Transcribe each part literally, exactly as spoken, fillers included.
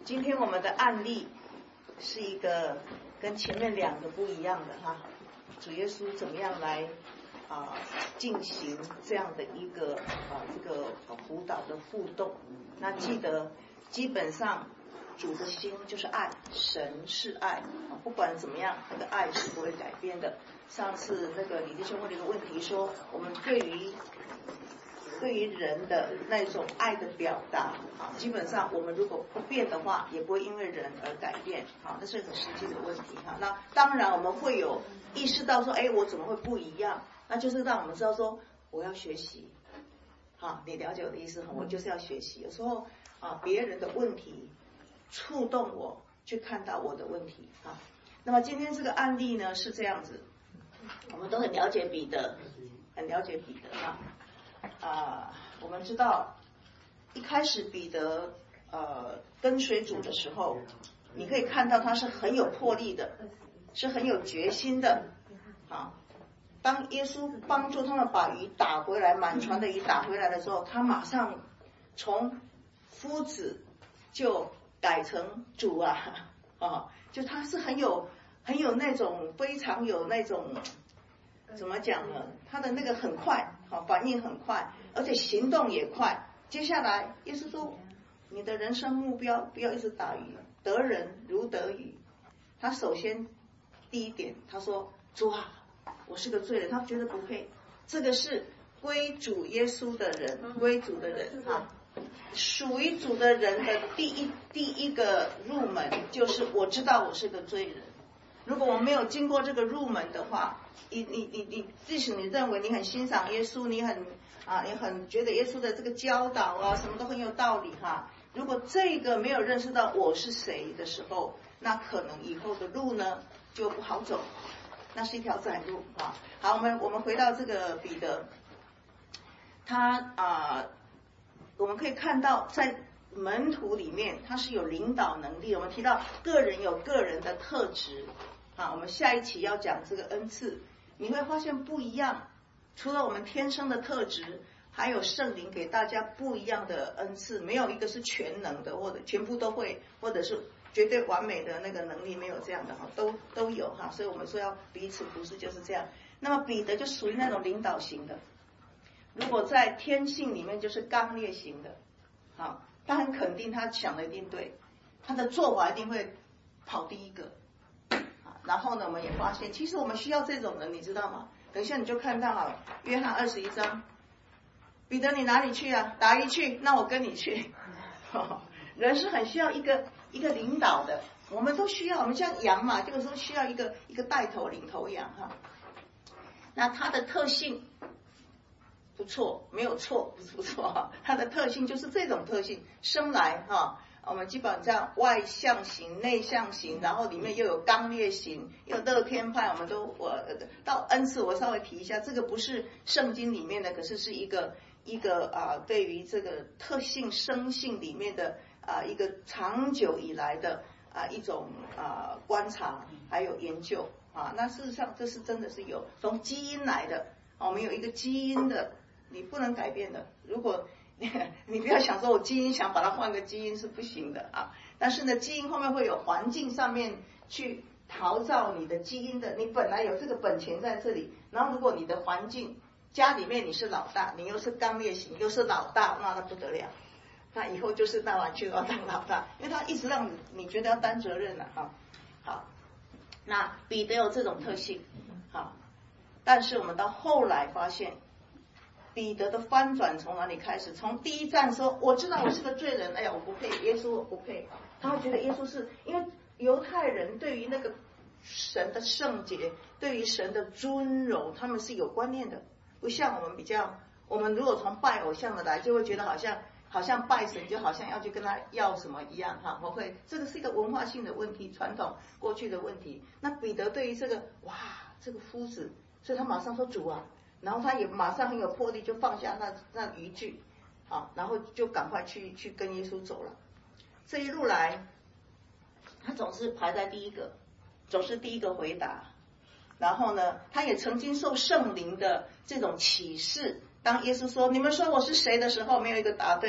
今天我们的案例是一个跟前面两个不一样的哈，主耶稣怎么样来啊进行这样的一个啊这个辅导的互动？那记得基本上主的心就是爱，神是爱，不管怎么样，那个爱是不会改变的。上次那个李弟兄问了一个问题说，我们对于对于人的那种爱的表达啊，基本上我们如果不变的话，也不会因为人而改变啊，这是很实际的问题哈。那当然我们会有意识到说，哎，我怎么会不一样？那就是让我们知道说，我要学习。好，你了解我的意思哈？我就是要学习。有时候啊，别人的问题触动我去看到我的问题啊。那么今天这个案例呢是这样子，我们都很了解彼得，很了解彼得啊。啊，我们知道一开始彼得呃跟随主的时候，你可以看到他是很有魄力的，是很有决心的啊。当耶稣帮助他们把鱼打回来，满船的鱼打回来的时候，他马上从夫子就改成主啊啊，就他是很有很有那种非常有那种怎么讲呢？他的那个很快，好，反应很快，而且行动也快。接下来，耶稣说，你的人生目标不要一直打鱼，得人如得鱼。他首先第一点，他说：“主啊，我是个罪人。”他觉得不配。这个是归主耶稣的人，归主的人啊，属于主的人的第一第一个入门，就是我知道我是个罪人。如果我没有经过这个入门的话，你你你你，即使你认为你很欣赏耶稣，你很啊，你很觉得耶稣的这个教导啊，什么都很有道理哈。如果这个没有认识到我是谁的时候，那可能以后的路呢就不好走，那是一条窄路啊。好，我们我们回到这个彼得，他啊，我们可以看到在门徒里面他是有领导能力。我们提到个人有个人的特质。好，我们下一期要讲这个恩赐，你会发现不一样。除了我们天生的特质，还有圣灵给大家不一样的恩赐，没有一个是全能的，或者全部都会，或者是绝对完美的那个能力，没有这样的哈，都都有哈。所以我们说要彼此服侍就是这样。那么彼得就属于那种领导型的，如果在天性里面就是刚烈型的，好，他很肯定他想的一定对，他的做法一定会跑第一个。然后呢，我们也发现，其实我们需要这种人，你知道吗？等一下你就看到了，约翰二十一章，彼得你哪里去啊？打一去，那我跟你去。人是很需要一个一个领导的，我们都需要，我们像羊嘛，这个时候需要一个一个带头领头羊哈。那它的特性不错，没有错，不是不错哈，它的特性就是这种特性，生来哈。我们基本上外向型、内向型，然后里面又有刚烈型，又有乐天派。我们都我到恩赐，我稍微提一下，这个不是圣经里面的，可是是一个一个啊，对于这个特性生性里面的啊一个长久以来的啊一种啊观察还有研究啊。那事实上这是真的是有从基因来的，我们有一个基因的，你不能改变的。如果你不要想说我基因想把它换个基因是不行的啊，但是呢基因后面会有环境上面去陶造你的基因的，你本来有这个本钱在这里，然后如果你的环境家里面你是老大，你又是刚烈型又是老大，那那不得了，那以后就是大完全要当老大，因为他一直让你你觉得要担责任了啊。好，那彼得有这种特性，好，但是我们到后来发现彼得的翻转从哪里开始？从第一站说我知道我是个罪人，哎呀我不配，耶稣我不配，他会觉得耶稣是因为犹太人对于那个神的圣洁，对于神的尊荣，他们是有观念的，不像我们比较，我们如果从拜偶像的来，就会觉得好像好像拜神就好像要去跟他要什么一样哈，我会这个是一个文化性的问题，传统过去的问题。那彼得对于这个哇这个夫子，所以他马上说主啊。然后他也马上很有魄力，就放下那那渔具，好，然后就赶快去去跟耶稣走了。这一路来，他总是排在第一个，总是第一个回答。然后呢，他也曾经受圣灵的这种启示。当耶稣说你们说我是谁的时候，没有一个答对，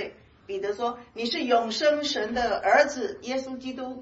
彼得说你是永生神的儿子耶稣基督，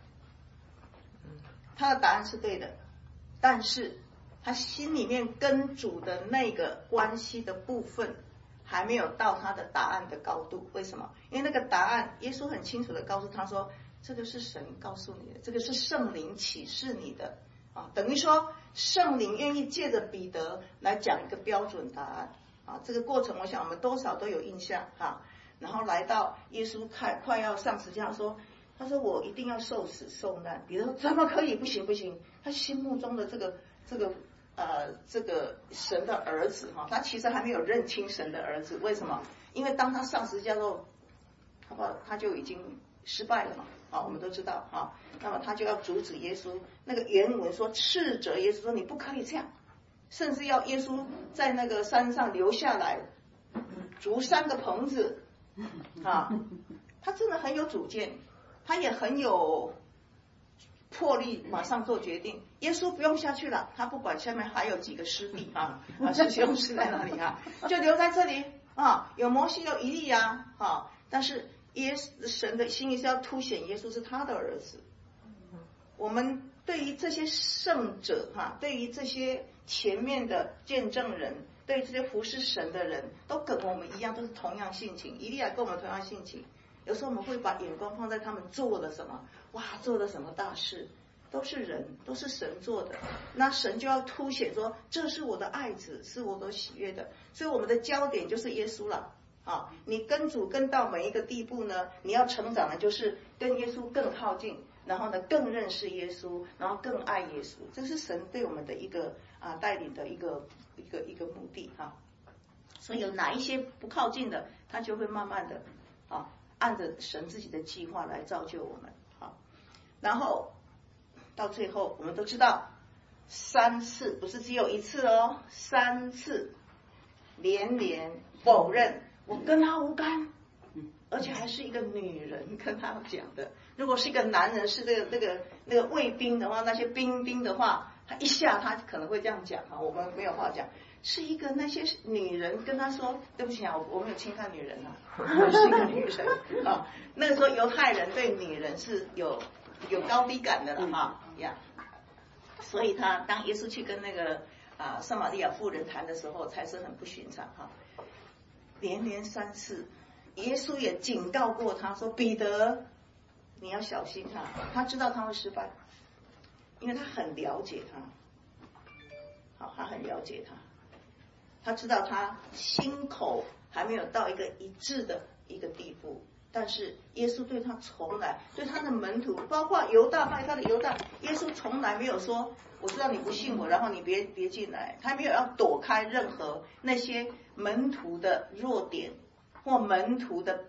他的答案是对的，但是他心里面跟主的那个关系的部分还没有到他的答案的高度。为什么？因为那个答案耶稣很清楚的告诉他说，这个是神告诉你的，这个是圣灵启示你的啊，等于说圣灵愿意借着彼得来讲一个标准答案啊。这个过程我想我们多少都有印象啊。然后来到耶稣快快要上十字架，说他说我一定要受死受难。彼得说怎么可以？不行不行，他心目中的这个这个呃这个神的儿子哈，他其实还没有认清神的儿子。为什么？因为当他上十字架之后，好不好？他就已经失败了嘛。啊，我们都知道啊，那么他就要阻止耶稣。那个原文说斥责耶稣说你不可以这样，甚至要耶稣在那个山上留下来，筑三个棚子啊。他真的很有主见，他也很有魄力，马上做决定。耶稣不用下去了，他不管下面还有几个师弟啊，啊师兄是在哪里啊，就留在这里啊。有摩西有以利亚啊，但是耶神的心意是要凸显耶稣是他的儿子。我们对于这些圣者哈，对于这些前面的见证人，对于这些服侍神的人，都跟我们一样，都是同样性情。以利亚跟我们同样性情。有时候我们会把眼光放在他们做了什么，哇，做了什么大事，都是人，都是神做的。那神就要凸显说，这是我的爱子，是我所喜悦的。所以我们的焦点就是耶稣了。啊，你跟主跟到每一个地步呢，你要成长的就是跟耶稣更靠近，然后呢更认识耶稣，然后更爱耶稣。这是神对我们的一个啊带领的一个一个一个目的哈、啊。所以有哪一些不靠近的，他就会慢慢的啊按着神自己的计划来造就我们。好，然后到最后我们都知道三次，不是只有一次哦，三次连连否认我跟他无干，而且还是一个女人跟他讲的。如果是一个男人，是这个那个那个卫兵的话，那些兵丁的话，他一下他可能会这样讲啊，我们没有话讲。是一个那些女人跟他说，对不起啊，我我没有轻看女人啊，我是一个女人啊。那个时候犹太人对女人是有有高低感的了哈呀，所以他当耶稣去跟那个啊撒玛利亚妇人谈的时候，才是很不寻常哈。连连三次，耶稣也警告过他说：“彼得，你要小心他。”他知道他会失败，因为他很了解他。好，他很了解他，他知道他心口还没有到一个一致的一个地步。但是耶稣对他从来对他的门徒，包括犹大卖他的犹大，耶稣从来没有说：“我知道你不信我，然后你别别进来。”他没有要躲开任何那些门徒的弱点或门徒的，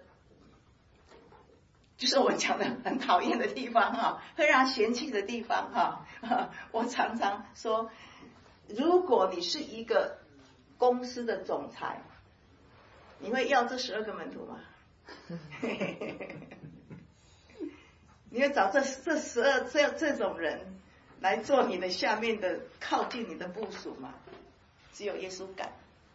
就是我讲的很讨厌的地方哈，会让他嫌弃的地方哈。我常常说，如果你是一个公司的总裁，你会要这十二个门徒吗？你会找这这十二这这种人来做你的下面的靠近你的部属吗？只有耶稣敢。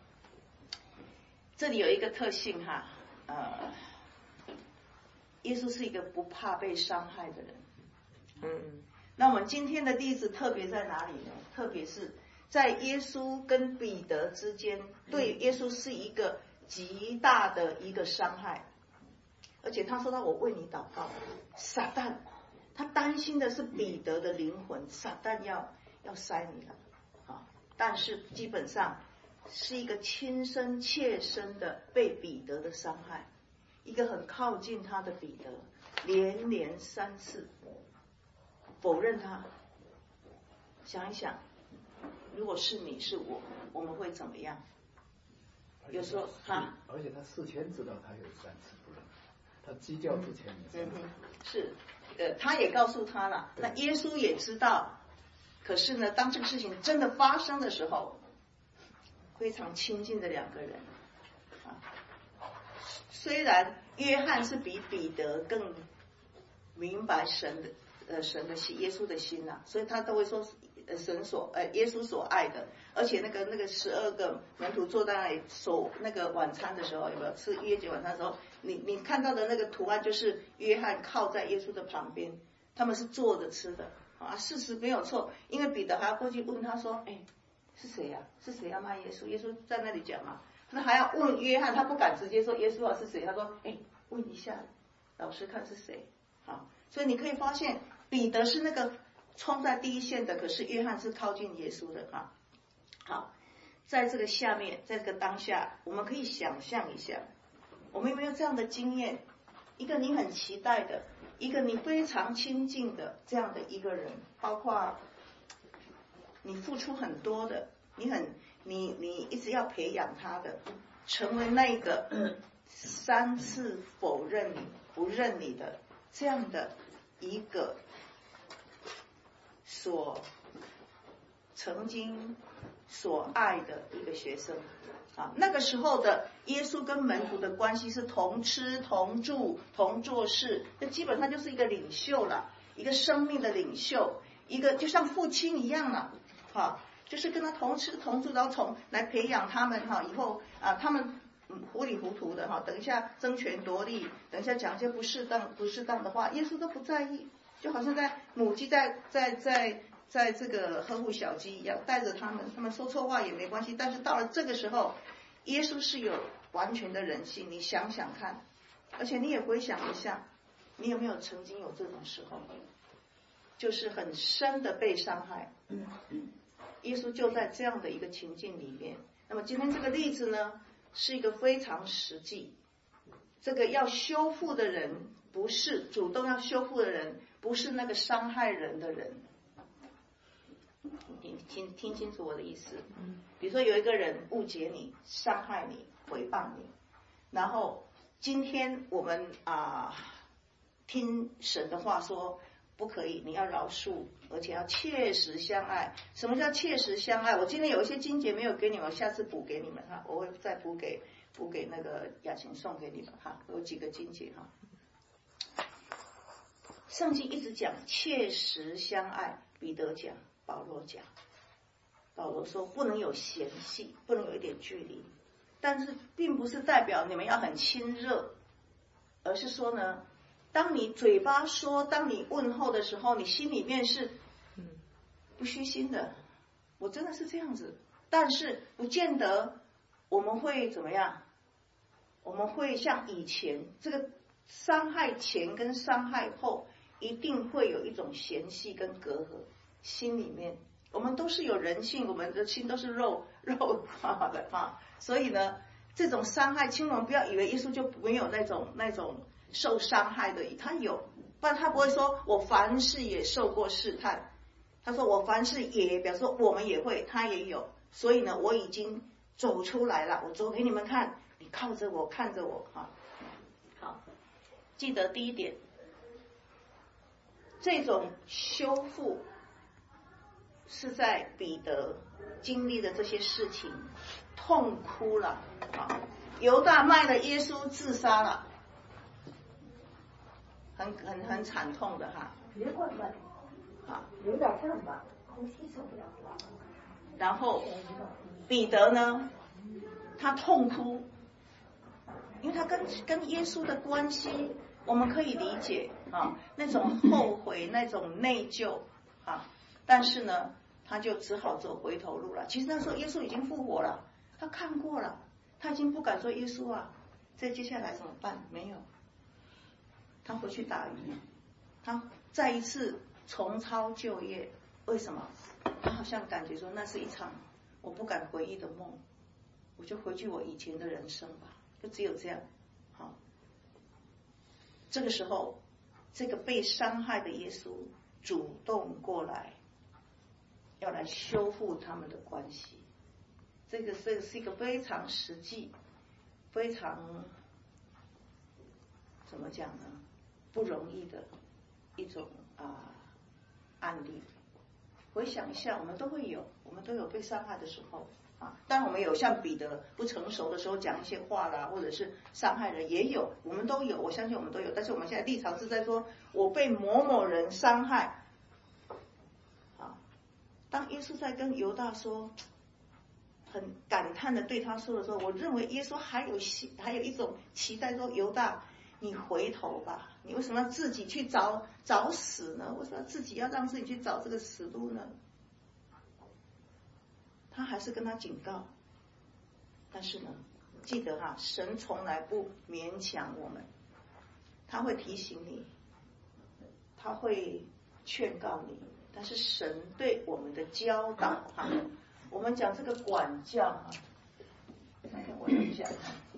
这里有一个特性哈，呃，耶稣是一个不怕被伤害的人。嗯，那我们今天的例子特别在哪里呢？特别是在耶稣跟彼得之间，对耶稣是一个极大的一个伤害。而且他说到我为你祷告，撒旦他担心的是彼得的灵魂，撒旦要要塞你了啊！但是基本上是一个亲身切身的被彼得的伤害，一个很靠近他的彼得，连连三次否认他。想一想，如果是你是我，我们会怎么样？有时候哈， 而且他事前知道他有三次不认。他鸡叫之前也嗯嗯是，呃，他也告诉他了，那耶稣也知道，可是呢，当这个事情真的发生的时候，非常亲近的两个人，啊，虽然约翰是比彼得更明白神的呃神的心，耶稣的心呐、啊，所以他都会说呃神所呃耶稣所爱的，而且那个那个十二个门徒坐在那里守那个晚餐的时候，有没有吃约节晚餐的时候？ 你你看到的那个图案就是约翰靠在耶稣的旁边，他们是坐着吃的啊，事实没有错，因为彼得还要过去问他说，哎，是谁呀、啊？是谁要卖耶稣？耶稣在那里讲嘛，他还要问约翰，他不敢直接说耶稣啊是谁，他说，哎，问一下老师看是谁啊？所以你可以发现，彼得是那个冲在第一线的，可是约翰是靠近耶稣的啊。好，在这个下面，在这个当下，我们可以想象一下，我们有没有这样的经验？一个你很期待的，一个你非常亲近的这样的一个人，包括你付出很多的，你很你你一直要培养他的，成为那个三次否认你、不认你的这样的一个所曾经所爱的一个学生啊，那个时候的耶稣跟门徒的关系是同吃同住同做事，这基本上就是一个领袖了，一个生命的领袖，一个就像父亲一样了啊，就是跟他同吃同住，然后从来培养他们哈，以后啊他们嗯糊里糊涂的哈，等一下争权夺利，等一下讲一些不适当不适当的话，耶稣都不在意，就好像在母鸡在在在在这个呵护小鸡一样，带着他们，他们说错话也没关系。但是到了这个时候，耶稣是有完全的人性，你想想看，而且你也回想一下，你有没有曾经有这种时候，就是很深的被伤害？耶稣就在这样的一个情境里面。那么今天这个例子呢，是一个非常实际，这个要修复的人不是主动要修复的人，不是那个伤害人的人。你听听清楚我的意思。比如说有一个人误解你、伤害你、诽谤你，然后今天我们啊、呃、听神的话说不可以，你要饶恕，而且要切实相爱。什么叫切实相爱？我今天有一些经节没有给你们，我下次补给你们哈，我会再补给补给那个雅琴送给你们哈，有几个经节哈。圣经一直讲切实相爱，彼得讲，保罗讲，保罗说不能有嫌隙，不能有一点距离，但是并不是代表你们要很亲热，而是说呢，当你嘴巴说，当你问候的时候，你心里面是不虚心的，我真的是这样子，但是不见得我们会怎么样，我们会像以前这个伤害前跟伤害后一定会有一种嫌隙跟隔阂，心里面我们都是有人性，我们的心都是肉肉化的哈，所以呢，这种伤害，请我们不要以为耶稣就没有那种那种受伤害的，他有，不然他不会说我凡事也受过试探，他说我凡事也，表示说我们也会，他也有，所以呢，我已经走出来了，我走给你们看，你靠着我，看着我哈。好，记得第一点，这种修复是在彼得经历的这些事情痛哭了啊，犹大卖了耶稣自杀了，很很很惨痛的哈。 别管了， 啊， 有点胀吧，呼吸受不了了。 然后彼得呢，他痛哭，因为他跟跟耶稣的关系，我们可以理解啊，那种后悔，那种内疚啊，但是呢，他就只好走回头路了。其实那时候耶稣已经复活了，他看过了，他已经不敢说耶稣啊，这接下来怎么办？没有，他回去打鱼，他再一次重操旧业。为什么？他好像感觉说那是一场我不敢回忆的梦，我就回去我以前的人生吧，就只有这样。好，这个时候，这个被伤害的耶稣主动过来，要来修复他们的关系。这个这个是一个非常实际、非常怎么讲呢？不容易的一种啊、呃、案例。回想一下，我们都会有，我们都有被伤害的时候啊。当然，我们有像彼得不成熟的时候讲一些话啦，或者是伤害人，也有，我们都有，我相信我们都有。但是我们现在立场是在说，我被某某人伤害。啊，当耶稣在跟犹大说， 很感叹的对他说的时候，我认为耶稣还有还有一种期待说，犹大，你回头吧，你为什么要自己去找找死呢？为什么要自己要让自己去找这个死路呢？他还是跟他警告，但是呢，记得哈，神从来不勉强我们，他会提醒你，他会劝告你，但是神对我们的教导哈，我们讲这个管教哈，我讲讲，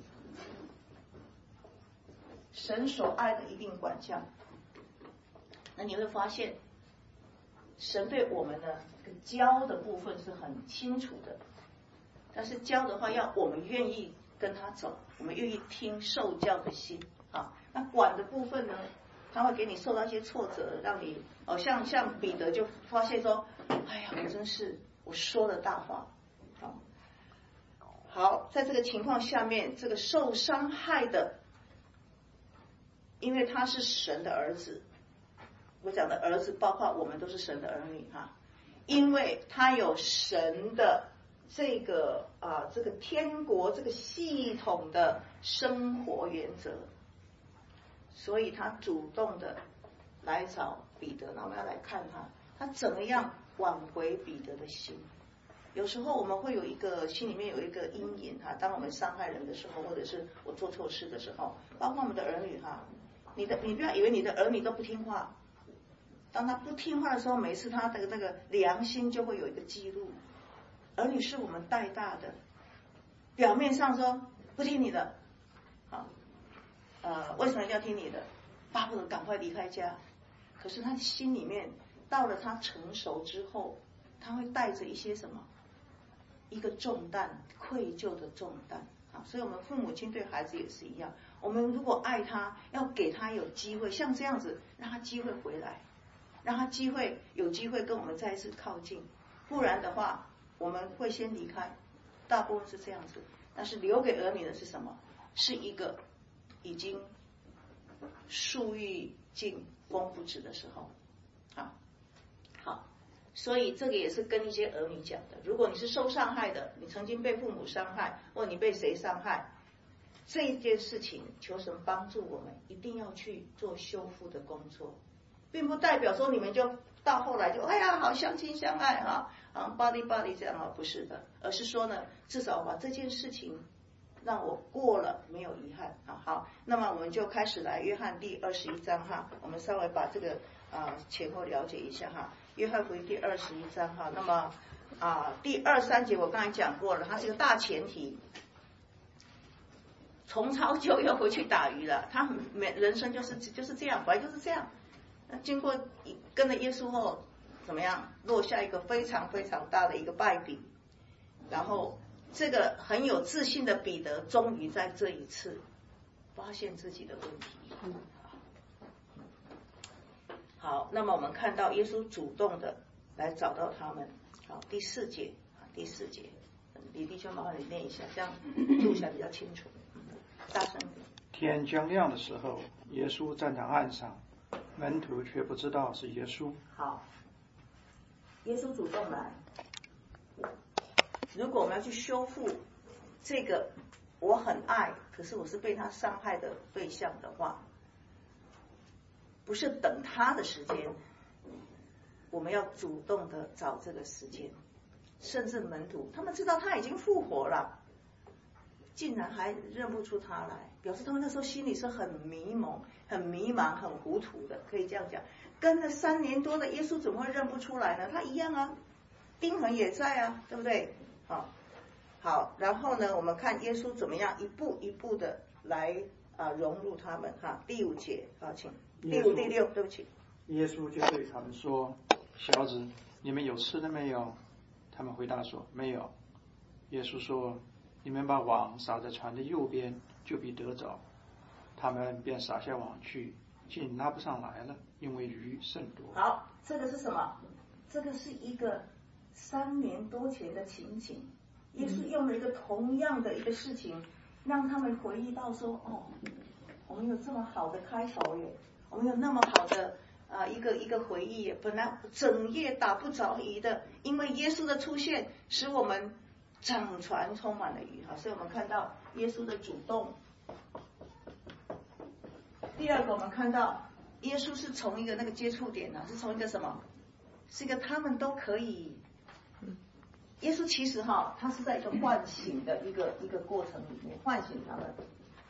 神所爱的一定管教。那你会发现，神对我们的教的部分是很清楚的，但是教的话要我们愿意跟他走，我们愿意听受教的心啊。那管的部分呢，他会给你受到一些挫折，让你哦，像像彼得就发现说，哎呀，我真是我说了大话。好，好，在这个情况下面，这个受伤害的，因为他是神的儿子，我讲的儿子包括我们都是神的儿女哈，因为他有神的这个啊这个天国这个系统的生活原则，所以他主动的来找彼得。那我们要来看他，他怎么样挽回彼得的心。有时候我们会有一个心里面有一个阴影哈，当我们伤害人的时候，或者是我做错事的时候，包括我们的儿女哈，你的你不要以为你的儿女都不听话，当他不听话的时候，每次他的那个良心就会有一个记录。儿女是我们带大的，表面上说不听你的，好，呃，为什么要听你的？巴不得赶快离开家。可是他心里面到了他成熟之后，他会带着一些什么？一个重担，愧疚的重担啊！所以我们父母亲对孩子也是一样，我们如果爱他，要给他有机会，像这样子，让他机会回来，让他机会有机会跟我们再一次靠近，不然的话，我们会先离开，大部分是这样子。但是留给儿女的是什么？是一个已经树欲静风不止的时候，好，好。所以这个也是跟一些儿女讲的，如果你是受伤害的，你曾经被父母伤害，或你被谁伤害，这件事情求神帮助我们，一定要去做修复的工作，并不代表说你们就到后来就哎呀好相亲相爱哈，啊 body body 这样啊，不是的，而是说呢，至少把这件事情让我过了，没有遗憾啊。好，那么我们就开始来约翰第二十一章哈，我们稍微把这个啊前后了解一下哈。约翰福音第二十一章哈，那么啊第二三节我刚才讲过了，它是一个大前提。重操旧又回去打鱼了，他每人生就是就是这样，本来就是这样。那经过跟了耶稣后，怎么样落下一个非常非常大的一个败笔，然后这个很有自信的彼得，终于在这一次发现自己的问题。好，那么我们看到耶稣主动的来找到他们。好，第四节，第四节，李弟兄麻烦你念一下，这样录起来比较清楚。大声点。 天将亮的时候，耶稣站在岸上，门徒却不知道是耶稣。 好，耶稣主动来。如果我们要去修复这个我很爱，可是我是被他伤害的对象的话，不是等他的时间，我们要主动的找这个时间。甚至门徒他们知道他已经复活了，竟然还认不出他来，表示他们那时候心里是很迷蒙、很迷茫、很糊涂的，可以这样讲。跟了三年多的耶稣怎么会认不出来呢？他一样啊，钉痕也在啊，对不对？好，好，然后呢，我们看耶稣怎么样一步一步的来啊、呃、融入他们哈。第五节，好，请。第五、第六，对不起。 耶稣就对他们说：“小子，你们有吃的没有？”他们回答说：“没有。”耶稣说：“你们把网撒在船的右边，就必得着。”他们便撒下网去，竟拉不上来了，因为鱼甚多。 好，这个是什么？这个是一个三年多前的情景。耶稣用了一个同样的一个事情，让他们回忆到说：“哦，我们有这么好的开头耶。”我们有那么好的啊、呃、一个一个回忆，本来整夜打不着疑的，因为耶稣的出现，使我们整船充满了鱼哈，所以我们看到耶稣的主动。第二个，我们看到耶稣是从一个那个接触点呢、啊，是从一个什么？是一个他们都可以。耶稣其实哈，他是在一个唤醒的一个一个过程里面唤醒他们。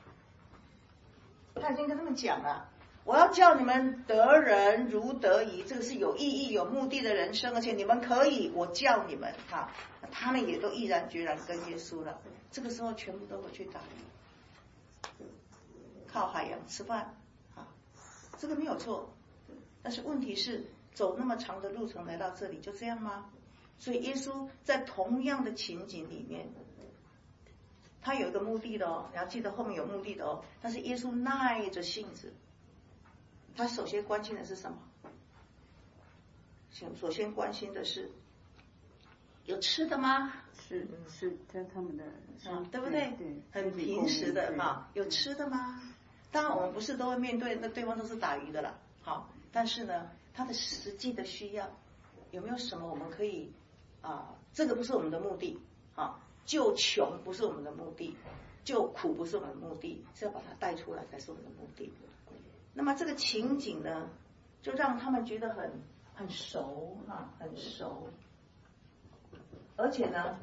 他已经跟他们讲了，我要叫你们得人如得鱼，这个是有意义、有目的的人生，而且你们可以，我叫你们哈，他们也都毅然决然跟耶稣了。这个时候全部都会去打鱼，靠海洋吃饭啊，这个没有错。但是问题是，走那么长的路程来到这里，就这样吗？所以耶稣在同样的情景里面，他有一个目的的哦，你要记得后面有目的的哦。但是耶稣耐着性子，他首先关心的是什么？首先关心的是有吃的吗？ 是是他他们的， 啊，对不对？ 对， 很平时的哈，有吃的吗？当然我们不是都会面对那对方都是打鱼的啦，好，但是呢，他的实际的需要有没有什么我们可以啊？这个不是我们的目的啊。救穷不是我们的目的，救苦不是我们的目的，是要把它带出来才是我们的目的。那么这个情景呢，就让他们觉得很很熟哈，很熟，而且呢，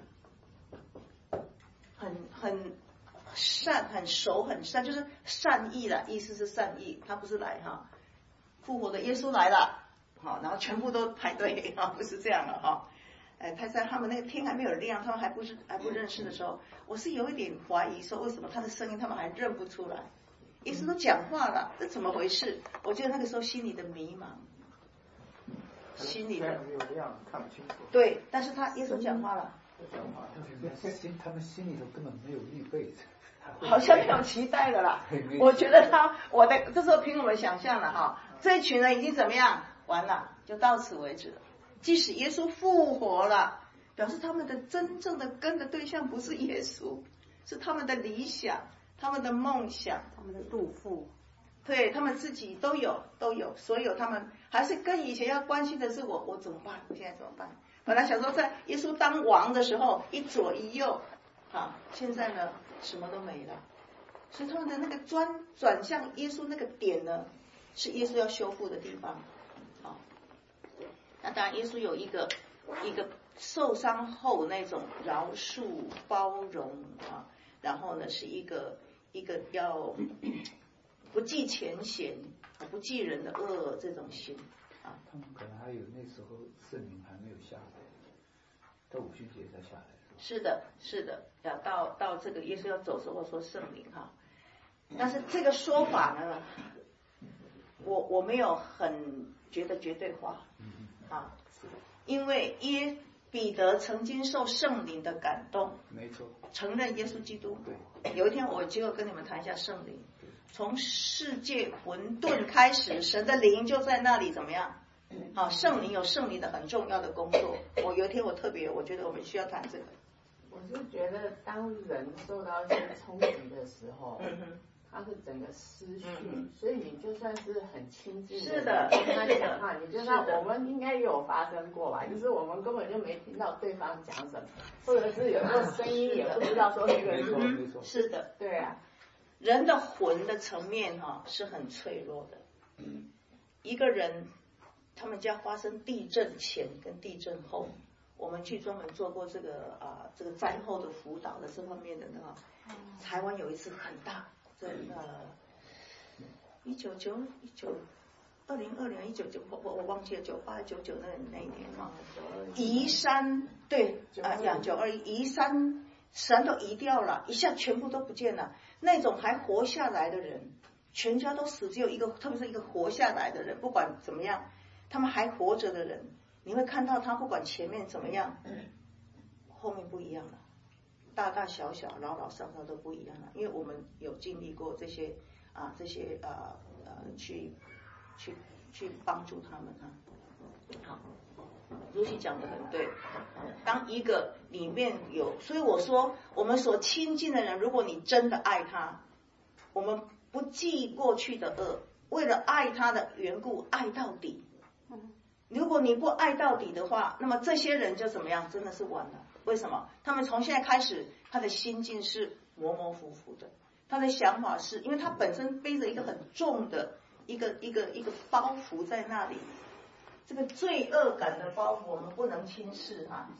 很很善，很熟，很善，就是善意了，意思是善意，他不是来哈，复活的耶稣来了，好，然后全部都排队啊，不是这样了哈。哎，他在他们那个天还没有亮，他们还不是还不认识的时候，我是有一点怀疑说，为什么他的声音他们还认不出来？耶稣都讲话了，这怎么回事？我觉得那个时候心里的迷茫，心里的没有亮，看不清楚。 对，但是他耶稣讲话了， 讲话，但是心他们心里头根本没有预备， 好像没有期待了啦。我觉得他我的这时候凭我们想象了哈，这一群人已经怎么样？完了，就到此为止了。即使耶稣复活了，表示他们的真正的根的对象不是耶稣，是他们的理想、他们的梦想、 他们的肚腹， 对他们自己都有都有，所有他们还是跟以前要关心的是我我怎么办？我现在怎么办？本来想说在耶稣当王的时候一左一右，啊，现在呢什么都没了，所以他们的那个专转向耶稣那个点呢，是耶稣要修复的地方。那当然，耶稣有一个一个受伤后那种饶恕、包容啊，然后呢是一个一个要不计前嫌、不计人的恶这种心啊。 他们可能还有那时候圣灵还没有下来，到五旬节才下来。 是的，是的，要到到这个耶稣要走的时候说圣灵哈，但是这个说法呢，我我没有很觉得绝对化。啊，因为耶彼得曾经受圣灵的感动， 没错， 承认耶稣基督。 对， 有一天我就要跟你们谈一下圣灵。从世界混沌开始，神的灵就在那里怎么样？好，圣灵有圣灵的很重要的工作。我有一天我特别，我觉得我们需要谈这个。 我是觉得，当人受到一些冲击的时候，嗯哼。他是整个失去，嗯、所以你就算是很亲近的人跟他讲话，你就算我们应该也有发生过吧，就是我们根本就没听到对方讲什么，或者是有时候声音也不知道说那个是， 嗯、是的， 对啊， 人的魂的层面哈、哦、是很脆弱的，嗯，一个人他们家发生地震前跟地震后，我们去专门做过这个啊、呃、这个灾后的辅导的这方面的那个，台湾有一次很大。在呃，一九九一九二零二零一九九我我我忘记了九八九九那那一年哈，移山对啊呀九二一移山山都移掉了，一下全部都不见了。那种还活下来的人，全家都死，只有一个，特别是一个活下来的人，不管怎么样，他们还活着的人，你会看到他不管前面怎么样，后面不一样了。大大小小、老老少少都不一样了，因为我们有经历过这些啊，这些呃呃，去去去帮助他们啊。好，如熙讲的很对。当一个里面有，所以我说，我们所亲近的人，如果你真的爱他，我们不记过去的恶，为了爱他的缘故，爱到底。如果你不爱到底的话，那么这些人就怎么样？真的是完了。 为什么？他们从现在开始，他的心境是模模糊糊的，他的想法是，因为他本身背着一个很重的一个一个一个包袱在那里，这个罪恶感的包袱我们不能轻视啊。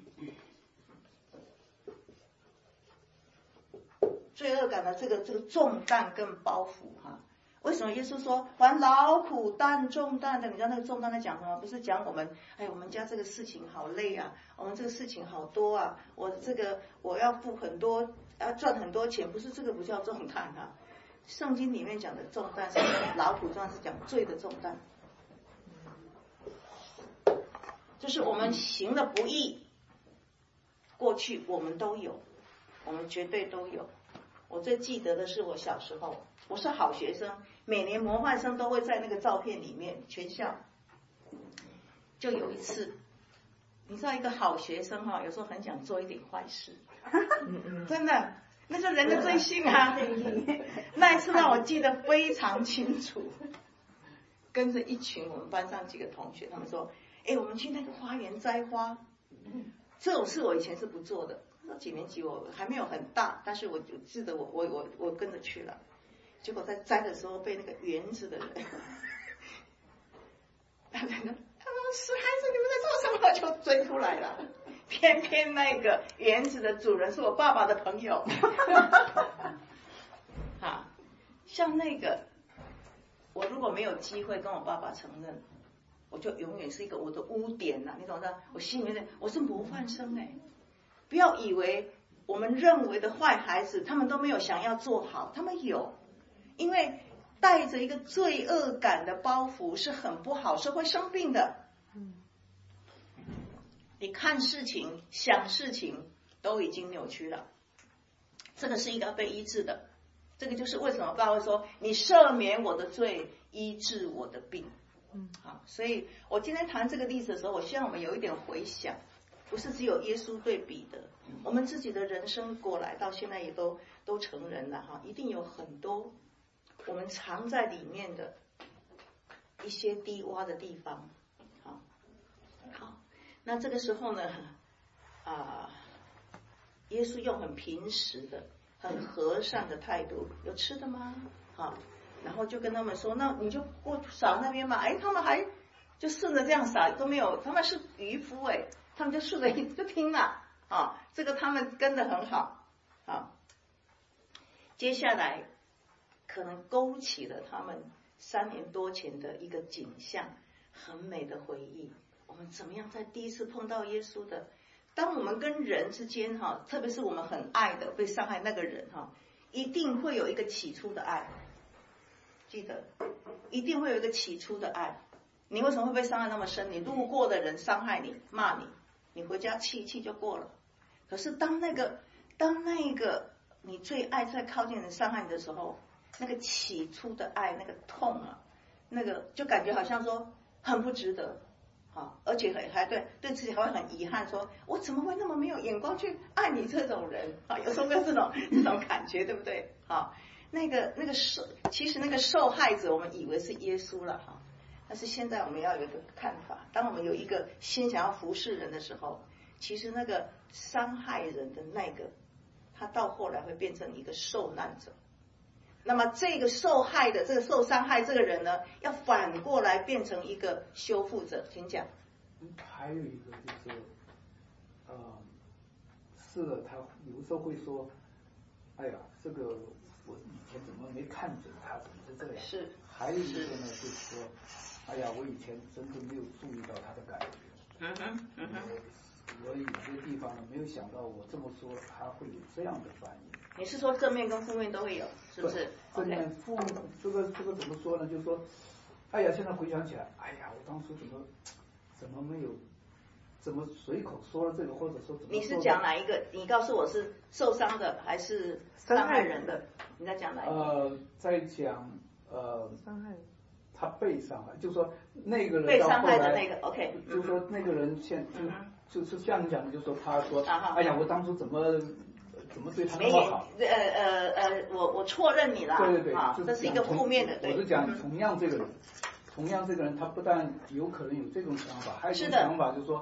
罪恶感的这个这个重担跟包袱哈、啊，为什么耶稣说凡劳苦担重担的？你知道那个重担在讲什么？不是讲我们，哎，我们家这个事情好累啊，我们这个事情好多啊，我这个我要付很多，要赚很多钱，不是这个不叫重担啊。圣经里面讲的重担是劳苦重担，是讲罪的重担，就是我们行的不义，过去我们都有，我们绝对都有。我最记得的是我小时候，我是好学生，每年模范生都会在那个照片里面，全校就有一次，你知道一个好学生哈、哦，有时候很想做一点坏事，真的，那是人的罪性啊。那一次让我记得非常清楚，跟着一群我们班上几个同学，他们说，哎，我们去那个花园摘花，这种事我以前是不做的。那几年级我还没有很大，但是我就记得我我我我跟着去了，结果在摘的时候被那个园子的人，他们说死孩子你们在做什么，就追出来了，偏偏那个园子的主人是我爸爸的朋友，啊，像那个我如果没有机会跟我爸爸承认，我就永远是一个我的污点呐、啊，你懂的，我心里面我是模范生哎。不要以为我们认为的坏孩子，他们都没有想要做好，他们有，因为带着一个罪恶感的包袱是很不好，是会生病的。你看事情、想事情都已经扭曲了，这个是应该被医治的。这个就是为什么爸会说你赦免我的罪，医治我的病。嗯，好，所以我今天谈这个例子的时候，我希望我们有一点回想。不是只有耶稣对比的，我们自己的人生过来到现在也都都成人了哈，一定有很多我们藏在里面的一些低洼的地方。好，好，那这个时候呢，啊、呃，耶稣用很平实的、很和善的态度，有吃的吗？好，然后就跟他们说，那你就过撒那边嘛。哎，他们还就顺着这样撒，都没有，他们是渔夫哎。他们就顺着就听了啊，这个他们跟得很好啊。接下来可能勾起了他们三年多前的一个景象，很美的回忆。我们怎么样在第一次碰到耶稣的？当我们跟人之间哈，特别是我们很爱的被伤害那个人哈，一定会有一个起初的爱，记得一定会有一个起初的爱。你为什么会被伤害那么深？你路过的人伤害你、骂你。你回家气一气就过了，可是当那个当那个你最爱在靠近人伤害你的时候，那个起初的爱，那个痛啊，那个就感觉好像说很不值得啊，而且还还对对自己还会很遗憾，说我怎么会那么没有眼光去爱你这种人啊？有时候有这种这种感觉，对不对？好，那个那个受，其实那个受害者我们以为是耶稣了哈。但是现在我们要有一个看法，当我们有一个心想要服侍人的时候，其实那个伤害人的那个，他到后来会变成一个受难者。那么这个受害的、这个受伤害这个人呢，要反过来变成一个修复者。请讲。 还有一个就是，呃，是的，他有时候会说，哎呀，这个我以前怎么没看准他，怎么是这样？ 是。 还有一个呢，就是说。哎呀，我以前真的没有注意到他的感觉。 嗯哼，嗯哼。 我我有些地方呢，没有想到我这么说他会有这样的反应。 你是说正面跟负面都会有，是不是？ 正面负这个这个怎么说呢？就是说，哎呀，现在回想起来，哎呀，我当初怎么怎么没有，怎么随口说了这个，或者说怎么？ 你是讲哪一个？你告诉我是受伤的还是伤害人的？你在讲哪一个？ 呃，在讲呃伤害。 他被伤害，就说那个人被伤害的那个 ，OK， 就说那个人现就、嗯、就是像你讲的，就说他说， 啊、 哎呀，我当初怎么怎么对他那么好？ 呃呃呃，我我错认你了， 对对对， 啊，这是一个负面的，对。 我是讲同样这个人，同样这个人，他不但有可能有这种想法，还有一种想法就是说，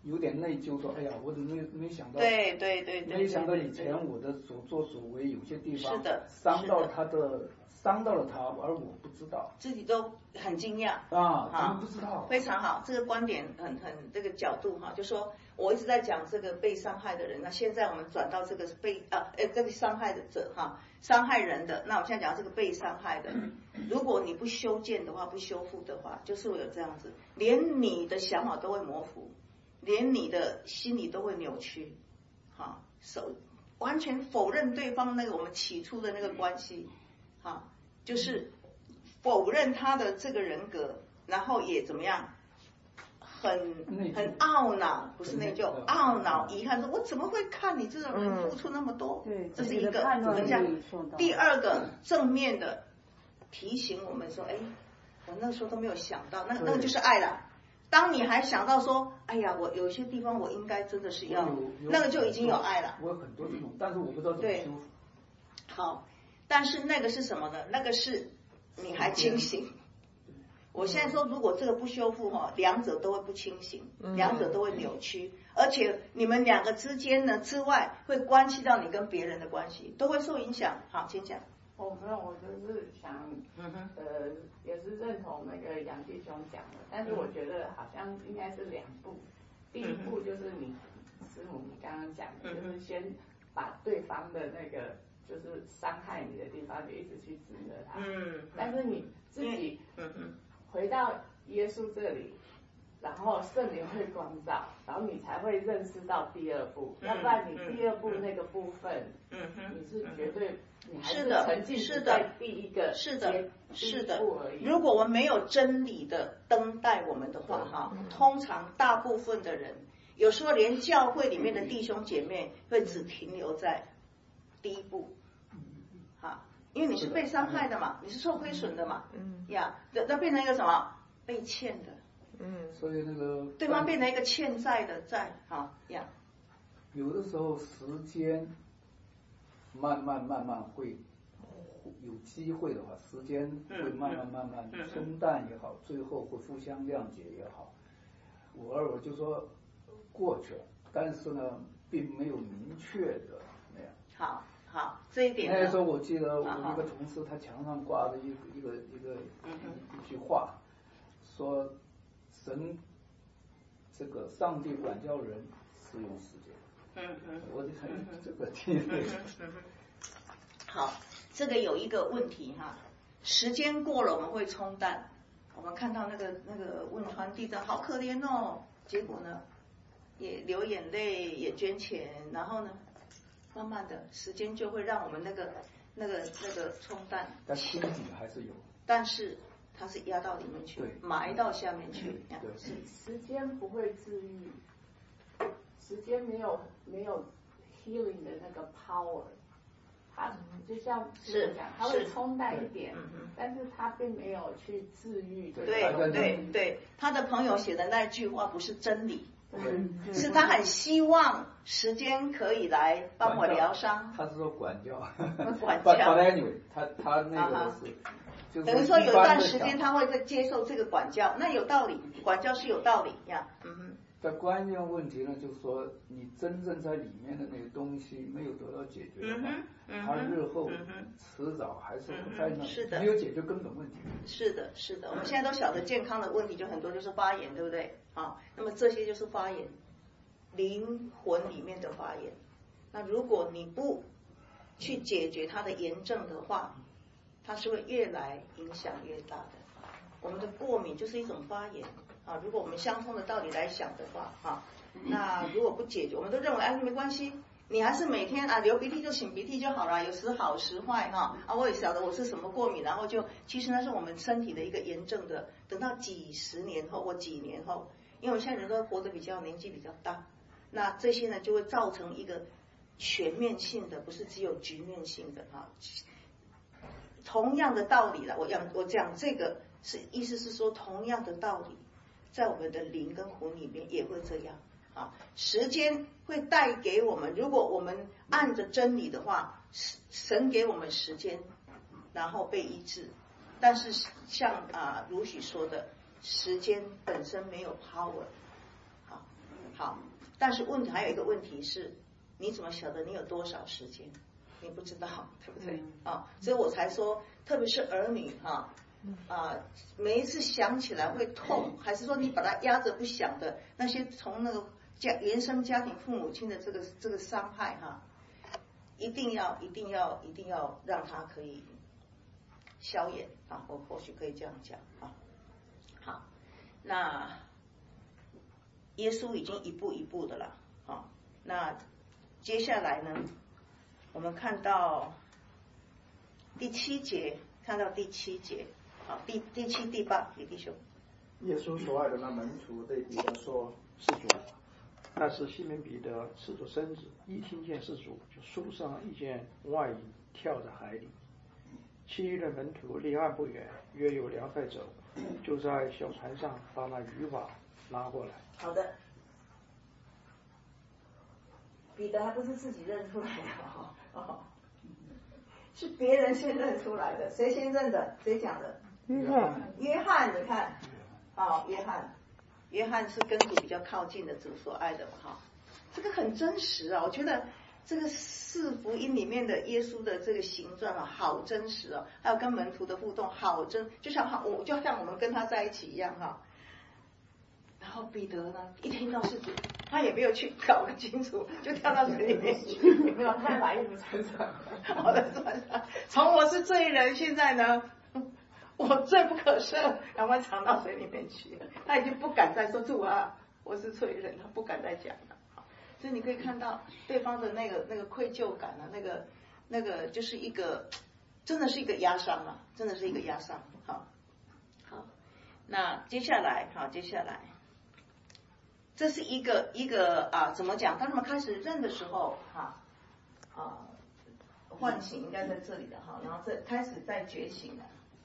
有点内疚，说哎呀，我怎么没没想到， 对对对对， 没想到以前我的所作所为有些地方是的伤到他的，伤到了他，而我不知道， 自己都很惊讶啊，怎么不知道？ 非常好，这个观点很很这个角度哈，就说我一直在讲这个被伤害的人，那现在我们转到这个被啊呃这个伤害的者哈，伤害人的，那我现在讲这个被伤害的，如果你不修建的话，不修复的话，就是会有这样子，连你的想法都会模糊，连你的心理都会扭曲，哈，手完全否认对方那个我们起初的那个关系，哈，就是否认他的这个人格，然后也怎么样，很很懊恼，不是内疚，懊恼、遗憾，说我怎么会看你这种人付出那么多？ 对， 这是一个等一下。第二个正面的提醒我们说，哎，我那时候都没有想到，那那个就是爱了。当你还想到说，哎呀，我有些地方我应该真的是要，那个就已经有爱了。 我有很多这种，但是我不知道怎么修复。 好，但是那个是什么呢？那个是你还清醒。我现在说，如果这个不修复哈，两者都会不清醒，两者都会扭曲，而且你们两个之间呢之外，会关系到你跟别人的关系，都会受影响。好，请讲。 我没有，我就是想，呃，也是认同那个杨弟兄讲的，但是我觉得好像应该是两步。第一步就是你师母你刚刚讲的，就是先把对方的那个就是伤害你的地方，就一直去指责他。嗯。但是你自己回到耶稣这里，然后圣灵会光照，然后你才会认识到第二步，要不然你第二步那个部分，你是绝对。 是的，是的， 第一个是的，是的。如果我们没有真理的灯带我们的话，哈，通常大部分的人，有时候连教会里面的弟兄姐妹会只停留在第一步，哈，因为你是被伤害的嘛，你是受亏损的嘛，嗯呀，那那变成一个什么被欠的， 嗯，所以那个对方变成一个欠债的债，哈呀， 有的时候时间。慢慢慢慢会有机会的话，时间会慢慢慢慢冲淡也好，最后会互相谅解也好。我二我就说过去了，但是呢，并没有明确的那样。 好，好，这一点。 那时候我记得我一个同事，他墙上挂着一个一个一个一句话，说神这个上帝管教人是用时间。嗯嗯，我就很这个听。 好，这个有一个问题哈，时间过了我们会冲淡。我们看到那个那个汶川地震好可怜哦，结果呢也流眼泪也捐钱，然后呢慢慢的时间就会让我们那个那个那个冲淡。 但心底还是有。 但是它是压到里面去，埋到下面去。 对，时间不会治愈。时间没有没有 healing 的那个 power， 它就像是讲，它会冲淡一点，但是它并没有去治愈。 对对对，他的朋友写的那句话不是真理，是他很希望时间可以来帮我疗伤。 他是说管教， 管教。 他他那个是。 等于说有一段时间他会在接受这个管教，那有道理，管教是有道理呀，嗯哼。 但关键问题呢，就是说你真正在里面的那个东西没有得到解决的话，它日后迟早还是会在那， 是的， 没有解决根本问题。 是的，是的，我们现在都晓得健康的问题就很多，就是发炎，对不对？啊，那么这些就是发炎，灵魂里面的发炎。那如果你不去解决它的炎症的话，它是会越来影响越大的。我们的过敏就是一种发炎。啊，如果我们相通的道理来想的话，啊，那如果不解决，我们都认为哎没关系，你还是每天啊流鼻涕就擤鼻涕就好了，有时好时坏哈，啊我也晓得我是什么过敏，然后就其实那是我们身体的一个炎症的，等到几十年后或几年后，因为我们现在人都活得比较年纪比较大，那这些呢就会造成一个全面性的，不是只有局面性的啊。同样的道理了，我讲我讲这个是意思是说同样的道理。在我们的灵跟魂里面也会这样啊，时间会带给我们，如果我们按着真理的话，神给我们时间，然后被医治。但是像啊如许说的，时间本身没有 power 啊， 好，但是问题还有一个问题是，你怎么晓得你有多少时间？你不知道，对不对？啊，所以我才说，特别是儿女哈，啊，每一次想起来会痛，还是说你把它压着不想的那些从那个家原生家庭父母亲的这个这个伤害哈，一定要一定要一定要让它可以消炎啊，我或许可以这样讲啊。好，那耶稣已经一步一步的了啊，那接下来呢？我们看到第七节，看到第七节，好，第第七、第八，李弟兄。 耶稣所爱的那门徒对彼得说：“是主。”但是西门彼得赤着身子，一听见是主，就束上一件外衣，跳在海里。其余的门徒离岸不远，约有两块走，就在小船上把那渔网拉过来。 好的。彼得还不是自己认出来的哈、哦，哦，是别人先认出来的。谁先认的？谁讲的？ 约翰。 约翰，你看，哦，约翰，约翰是跟主比较靠近的，主所爱的嘛哈。这个很真实啊，我觉得这个四福音里面的耶稣的这个形状啊，好真实哦，还有跟门徒的互动，好真，就像我就像我们跟他在一起一样哈。然后彼得呢，一听到是主，他也没有去搞个清楚，就跳到水里面去。 没有，他把衣服穿上。 好的，穿上。从我是罪人，现在呢，我罪不可赦，赶快藏到水里面去。他已经不敢再说主啊，我是罪人，他不敢再讲了。所以你可以看到对方的那个那个愧疚感啊，那个那个就是一个，真的是一个压伤啊，真的是一个压伤。好，好，那接下来，好，接下来。这是一个一个啊，怎么讲？当他们开始认的时候，哈啊，唤醒应该在这里的哈，然后这开始在觉醒了。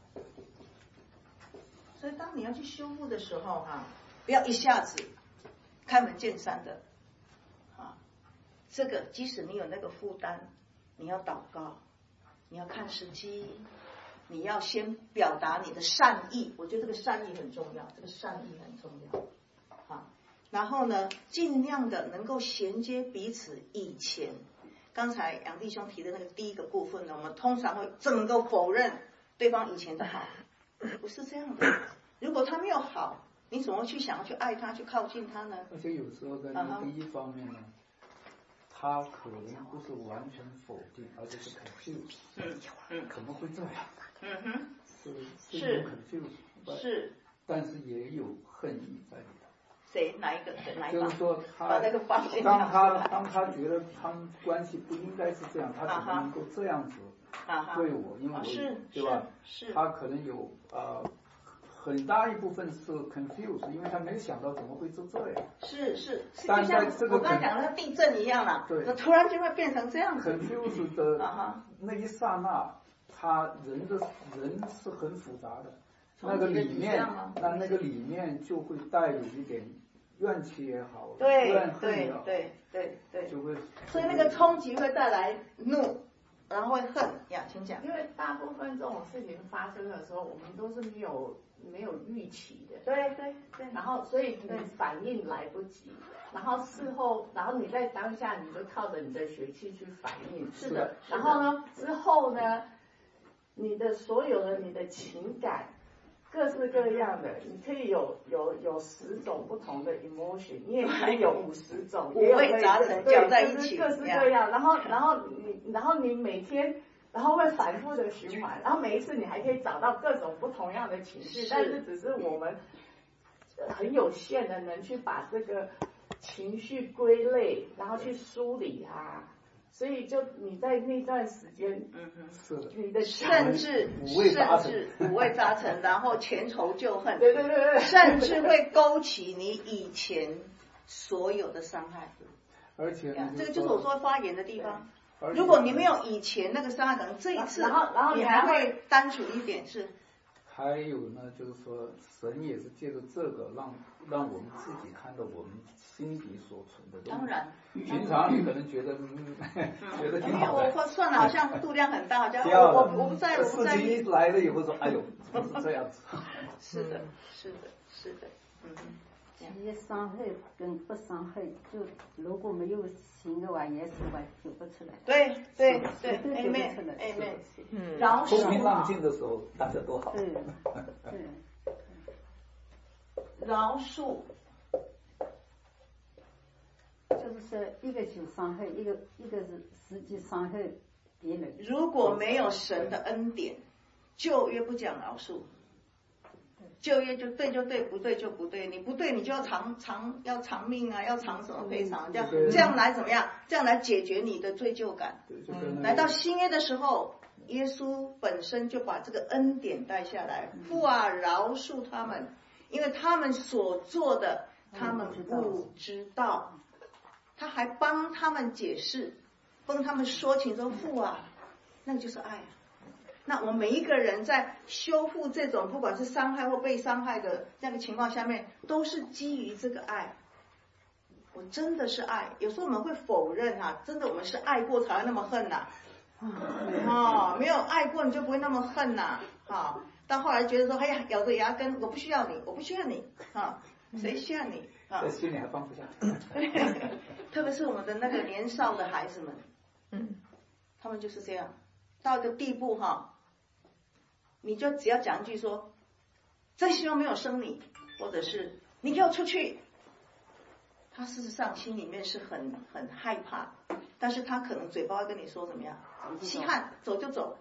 所以当你要去修复的时候，哈，不要一下子开门见山的，啊，这个即使你有那个负担，你要祷告，你要看时机，你要先表达你的善意。我觉得这个善意很重要，这个善意很重要。然后呢，尽量的能够衔接彼此以前。刚才杨弟兄提的那个第一个部分呢，我们通常会整个否认对方以前的好，不是这样的。如果他没有好，你怎么去想要去爱他，去靠近他呢？ 而且有时候在第一方面呢，他可能不是完全否定，而且是 confuse， 嗯嗯， 可能会这样， 嗯哼， 是是 confuse， 是， 但是也有恨意在里头。 谁哪一个哪一方？ 就是说他， 把那个方向当他当他觉得他们关系不应该是这样，他怎么能够这样子对我？因为我是对吧？ 是， 他可能有呃很大一部分是 confused， 因为他没有想到怎么会是这样。 是是， 但在这个我刚才讲的地震一样啦， 对， 突然就会变成这样子。 confused 的那一刹那，他人的人是很复杂的。那个里面，那那个里面就会带有一点怨气也好，怨恨也好， 对对对对， 就会， 所以那个冲击会带来怒，然后会恨呀，请讲。 因为大部分这种事情发生的时候，我们都是没有没有预期的， 对对对， 然后所以你反应来不及，然后事后，然后你在当下你就靠着你的血气去反应， 是的， 然后呢之后呢，你的所有的你的情感。各式各样的，你可以有有有十种不同的 emotion， 你也可以有五十种， 五味杂陈搅在一起， 各式各样。然后然后你然后你每天，然后会反复的循环，然后每一次你还可以找到各种不同样的情绪，但是只是我们很有限的能去把这个情绪归类，然后去梳理它。所以就你在那段时间， 嗯哼， 是的， 你的甚至甚至五味杂陈，然后前仇旧恨， 对对对对， 甚至会勾起你以前所有的伤害。 而且这个就是我说发言的地方。如果你没有以前那个伤害，可能这一次，然后然后你还会单纯一点是。 还有呢，就是说神也是借着这个让让我们自己看到我们心底所存的东西。 当然， 平常你可能觉得嗯觉得挺好的， 我算的好像度量很大，好像我我我不在我不在意。事情一来了以后说，哎呦，怎么是这样子？ 是的，是的，是的，嗯， 其实伤害跟不伤害，就如果没有行的话，也是完走不出来。 对对对 ，amen amen。 嗯， 饶恕风平浪静的时候，大家都好。 对对。 饶恕， 就是说一个就伤害，一个一个是实际伤害别人。 如果没有神的恩典，旧约不讲饶恕。旧约就对就对，不对就不对。你不对，你就要偿偿要偿命啊，要偿什么赔偿？这样这样来怎么样？这样来解决你的罪疚感。嗯、来到新约的时候，耶稣本身就把这个恩典带下来，父啊，饶恕他们，因为他们所做的，他们不知道。他还帮他们解释，帮他们说情，说父啊，那个就是爱啊。那我们每一个人在修复这种不管是伤害或被伤害的那个情况下面，都是基于这个爱。我真的是爱，有时候我们会否认啊，真的我们是爱过才会那么恨呐、啊，哦，没有爱过你就不会那么恨呐、啊，啊，到后来觉得说，哎呀，咬着牙根，我不需要你，我不需要你，啊，谁需要你啊？ 在心里还放不下。 特别是我们的那个年少的孩子们，嗯，他们就是这样。到一个地步哈，你就只要讲一句说，真希望没有生你，或者是你给我出去，他事实上心里面是很很害怕，但是他可能嘴巴会跟你说怎么样，稀罕，走就走，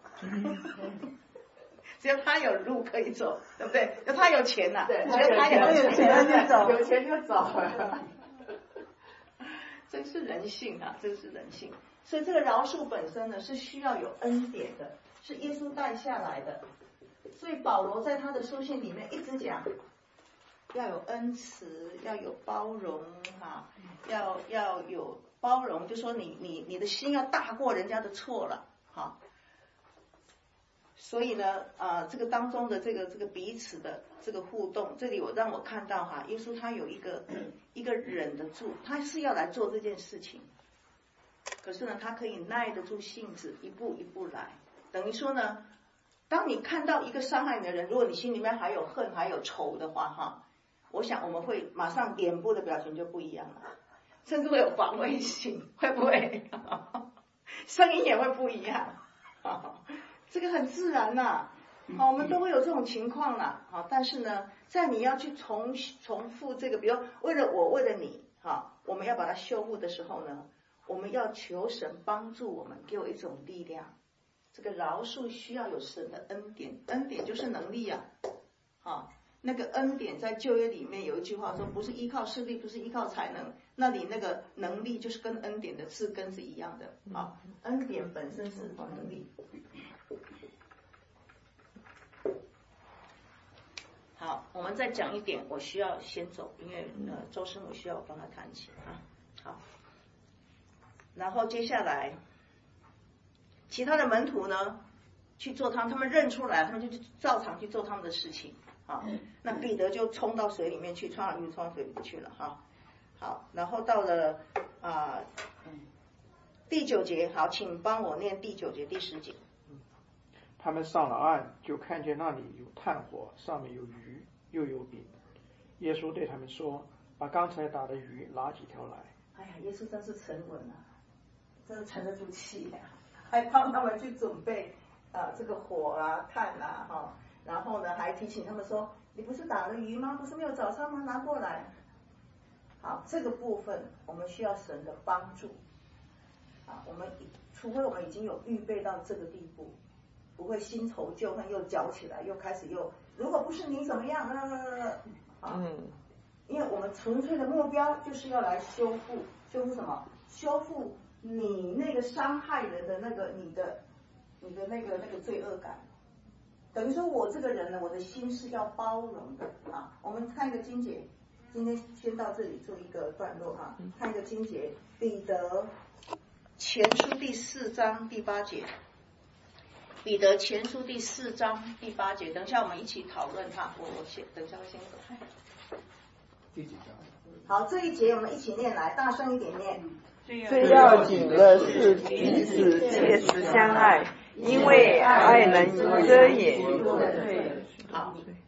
只要他有路可以走，对不对？只要他有钱呐、啊， 对， 只要他有钱就走， 有钱就走。 这是人性啊，这是人性。所以这个饶恕本身呢是需要有恩典的，是耶稣带下来的。所以保罗在他的书信里面一直讲，要有恩慈，要有包容啊，要要有包容，就说你你你的心要大过人家的错了，哈。所以呢，啊、呃，这个当中的这个这个彼此的这个互动，这里我让我看到哈，耶稣他有一个一个忍得住，他是要来做这件事情，可是呢，他可以耐得住性子，一步一步来。等于说呢，当你看到一个伤害你的人，如果你心里面还有恨还有仇的话，哈，我想我们会马上脸部的表情就不一样了，甚至会有防卫性，会不会？声音也会不一样。这个很自然呐、啊，好，我们都会有这种情况啦，好，但是呢，在你要去重重复这个，比如为了我，为了你，好，我们要把它修复的时候呢，我们要求神帮助我们，给我一种力量。这个饶恕需要有神的恩典，恩典就是能力啊，好，那个恩典在旧约里面有一句话说，不是依靠势力，不是依靠才能，那里那个能力就是跟恩典的字根是一样的，好，恩典本身是能力。好，我们再讲一点，我需要先走，因为呃周师母需要我帮他弹琴啊。好，然后接下来，其他的门徒呢去做他们，他们认出来，他们就照常去做他们的事情。好，那彼得就冲到水里面去，穿上鱼冲到水里面去了哈。好，然后到了啊、呃、第九节，好，请帮我念第九节、第十节。 他们上了岸，就看见那里有炭火，上面有鱼，又有饼。耶稣对他们说：“把刚才打的鱼拿几条来。” 哎呀，耶稣真是沉稳啊，真是沉得住气呀、啊，还帮他们去准备啊这个火啊、炭啊，哈、哦，然后呢还提醒他们说：“你不是打了鱼吗？不是没有早餐吗？拿过来。”好，这个部分我们需要神的帮助。啊，我们除非我们已经有预备到这个地步。不会新仇旧恨又搅起来，又开始又，如果不是你怎么样，呃，啊，嗯，因为我们纯粹的目标就是要来修复，修复什么？修复你那个伤害人的那个你的你的那个那个罪恶感。等于说我这个人呢，我的心是要包容的啊。我们看一个经节，今天先到这里做一个段落哈、啊。看一个经节，彼得前书第四章第八节。彼得前书第四章第八节，等一下我们一起讨论它。我我先等一下我先走。 第几章？ 好，这一节我们一起念来，大声一点念。 最要紧的是彼此切实相爱，因为爱能遮掩。 好，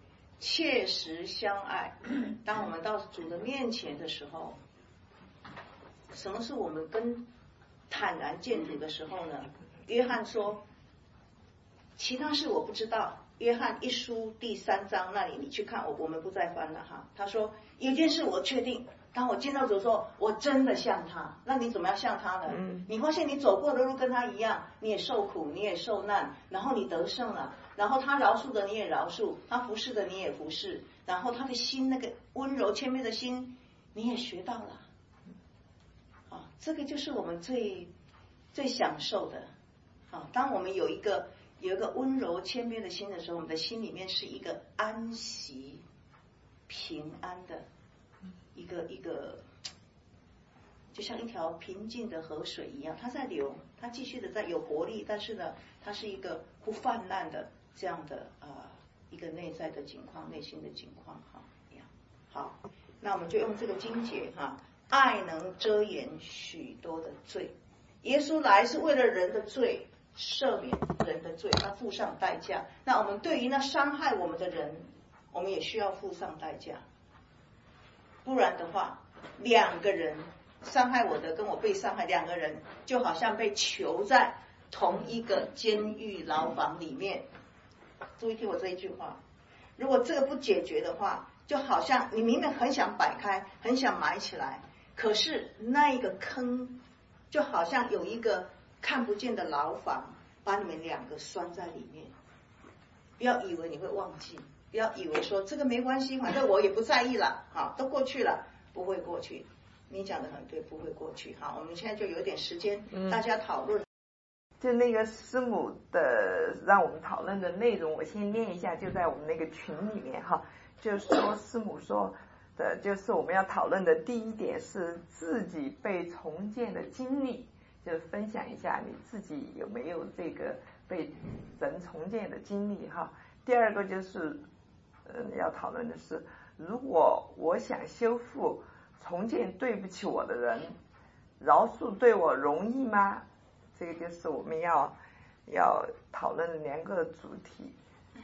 切实相爱。当我们到主的面前的时候，什么是我们跟坦然见主的时候呢？约翰说，其他事我不知道。约翰一书第三章那里你去看，我我们不再翻了哈。他说有件事我确定，当我见到主说，我真的像他。那你怎么样像他呢？嗯、你发现你走过的路跟他一样，你也受苦，你也受难，然后你得胜了，然后他饶恕的你也饶恕，他服侍的你也服侍，然后他的心那个温柔谦卑的心你也学到了。啊，这个就是我们最最享受的。啊，当我们有一个有一个温柔谦卑的心的时候，我们的心里面是一个安息平安的一个一个，就像一条平静的河水一样，它在流，它继续的在有活力，但是呢，它是一个不泛滥的这样的呃一个内在的境况，内心的境况哈。好，那我们就用这个经节哈，爱能遮掩许多的罪。耶稣来是为了人的罪，赦免人的罪，他付上代价。那我们对于那伤害我们的人，我们也需要付上代价。不然的话，两个人伤害我的跟我被伤害，两个人就好像被囚在同一个监狱牢房里面。注意听我这一句话，如果这个不解决的话，就好像你明明很想摆开，很想埋起来，可是那一个坑就好像有一个看不见的牢房把你们两个拴在里面。不要以为你会忘记，不要以为说这个没关系，反正我也不在意了，好，都过去了。不会过去，你讲的很对，不会过去。好，我们现在就有一点时间，大家讨论。 就那个师母的让我们讨论的内容，我先念一下，就在我们那个群里面哈。就是说师母说的，就是我们要讨论的第一点是自己被重建的经历，就分享一下你自己有没有这个被人重建的经历哈。第二个就是呃要讨论的是，如果我想修复重建对不起我的人，饶恕对我容易吗？这个就是我们要要讨论的两个主题。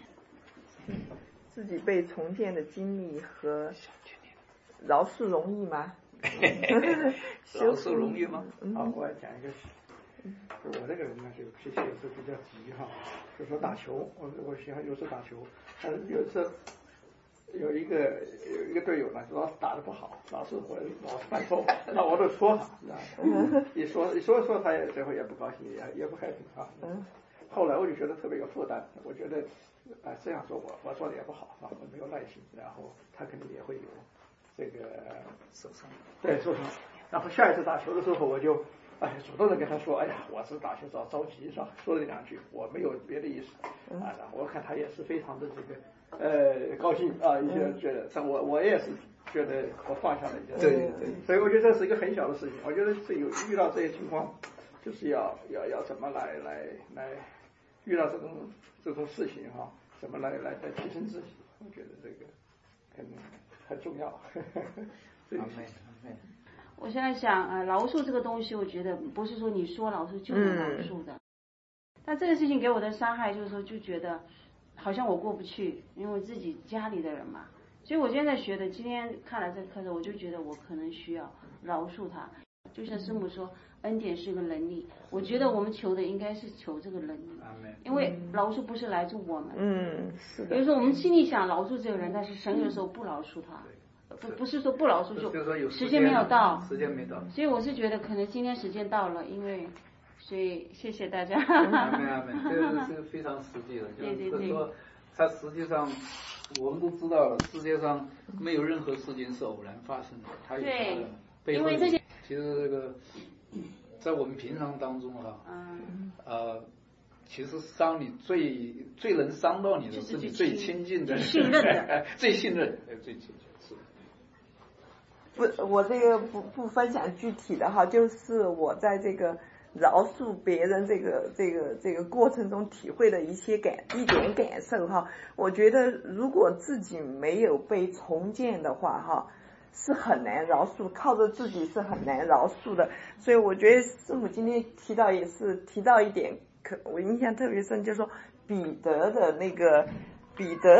自己被重建的经历和饶恕容易吗？ 饶恕容易吗？ 好，我来讲一个。我这个人呢，就脾气有时候比较急哈。就说打球，我我喜欢有时候打球，但是有时候有一个有一个队友呢，老是打得不好，老是我老是犯错，那我都说他，知道吗？一说一说说他也最后也不高兴，也也不开心啊。后来我就觉得特别有负担，我觉得啊、呃、这样说我我做的也不好啊，我没有耐心，然后他肯定也会有这个受伤，对受伤。然后下一次打球的时候，我就哎主动的跟他说，哎呀，我是打球着着急是吧？说了两句，我没有别的意思啊。然后我看他也是非常的这个呃高兴啊，一些觉得，但我我也是觉得我放下了一些， 对对。 所以我觉得这是一个很小的事情，我觉得是有遇到这些情况，就是要要要怎么来来来。遇到这种这种事情哈，怎么来来来提升自己？我觉得这个很很重要。 这个是。 我现在想啊，饶恕这个东西，我觉得不是说你说饶恕就能饶恕的。嗯、但这个事情给我的伤害，就是说就觉得好像我过不去，因为自己家里的人嘛。所以我现在学的，今天看了这个课程，我就觉得我可能需要饶恕他。就像师母说，恩典是个能力，我觉得我们求的应该是求这个能力，因为饶恕不是来自我们， 嗯，是的。 比如说我们心里想饶恕这个人，但是神有时候不饶恕他，不不是说不饶恕就时间没有到， 时间没到。 所以我是觉得可能今天时间到了，因为所以谢谢大家。 阿门阿门，这个是非常实际的，就是说，它实际上我们都知道了，世界上没有任何事情是偶然发生的，它有它的背后。其实这个在我们平常当中哈，嗯，呃，其实伤你最最能伤到你的是你最亲近的、 信任的、 最信任、最亲近是。 不，我这个不不分享具体的哈，就是我在这个饶恕别人这个这个这个过程中体会的一些感一点感受哈。我觉得如果自己没有被重建的话哈，是很难饶恕，靠着自己是很难饶恕的。所以我觉得师母今天提到也是提到一点，可我印象特别深，就是说彼得的那个彼得的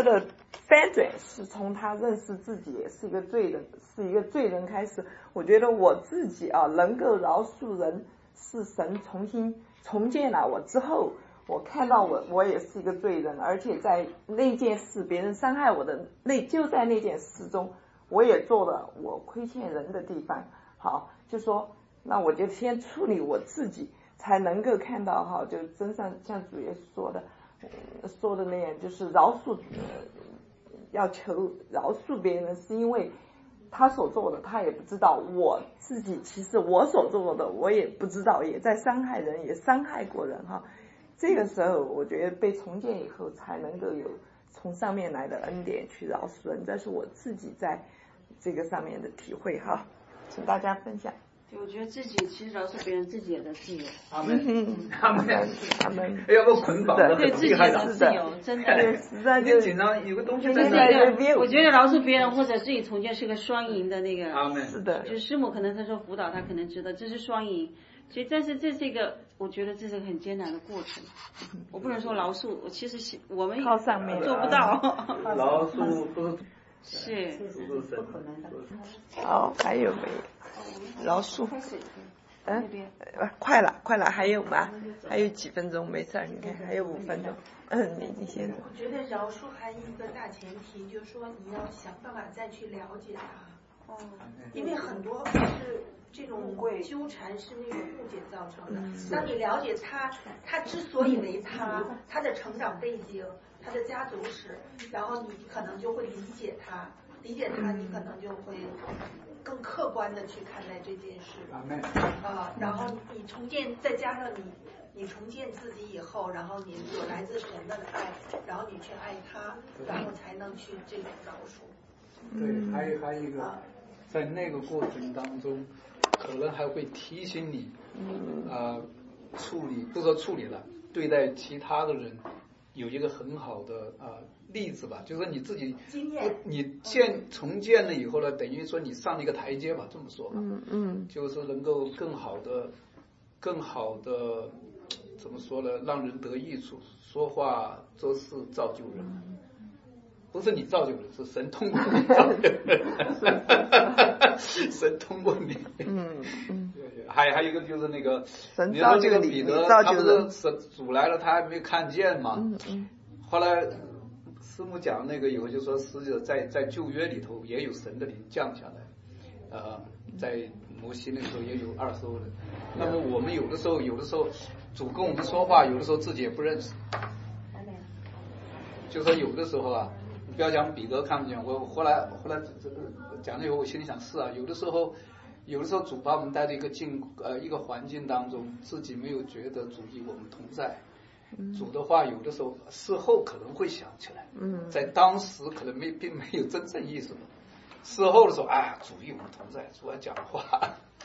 翻转是从他认识自己也是一个罪人，是一个罪人开始。我觉得我自己啊，能够饶恕人，是神重新重建了我之后，我看到我我也是一个罪人，而且在那件事别人伤害我的那就在那件事中，我也做了我亏欠人的地方。好，就说那我就先处理我自己，才能够看到哈，就真正像主耶稣说的。说的那样，就是饶恕、呃，要求饶恕别人，是因为他所做的他也不知道，我自己其实我所做的我也不知道，也在伤害人，也伤害过人哈。这个时候我觉得被重建以后，才能够有从上面来的恩典去饶恕人，这是我自己在这个上面的体会哈，请大家分享。 对，我觉得自己其实饶恕别人，自己也得自由。 阿门，阿门， 阿门。 要不捆绑的对自己也得自由，真的。 实在就紧张，有个东西在那个，我觉得饶恕别人或者自己重建是个双赢的那个。 阿门。 是的。 就是师母可能他说辅导，他可能知道这是双赢，所以但是这是一个，我觉得这是个很艰难的过程。我不能说饶恕，我其实我们靠上面做不到。 饶恕不是。 是不可能的。 好，还有没有？饶恕。嗯，快了，快了，还有吗？还有几分钟，没事儿，你看还有五分钟。嗯，你你先。 我觉得饶恕还有一个大前提，就是说你要想办法再去了解他。哦。因为很多是这种纠缠是那种误解造成的。当你了解他，他之所以为他，他的成长背景，他的家族史，然后你可能就会理解他，理解他，你可能就会更客观的去看待这件事。啊，然后你重建，再加上你你重建自己以后，然后你有来自神的爱，然后你去爱他，然后才能去这种饶恕。 对，还有还有一个，在那个过程当中，可能还会提醒你，啊、呃，处理不说处理了，对待其他的人有一个很好的啊、呃、例子吧，就是你自己经验， 你建重建了以后呢，等于说你上了一个台阶吧，这么说吧， 嗯嗯， 就是能够更好的、更好的怎么说呢，让人得益处，说话做事造就人。不是你造就人，是神通过你造就人，神通过你。嗯嗯。还还有一个就是那个，你说这个彼得，他不是神主来了，他还没看见嘛。嗯嗯。后来师母讲那个以后就说，实际上在在旧约里头也有神的灵降下来，呃，在摩西那个时候也有二十多人。那么我们有的时候，有的时候主跟我们说话，有的时候自己也不认识。就说有的时候啊。不要讲彼得看不见，我后来后来这个讲了以后，我心里想是啊，有的时候，有的时候主把我们带到一个境呃一个环境当中，自己没有觉得主与我们同在。主的话，有的时候事后可能会想起来，在当时可能没并没有真正意识到。事后的时候，啊，主与我们同在，主要讲话，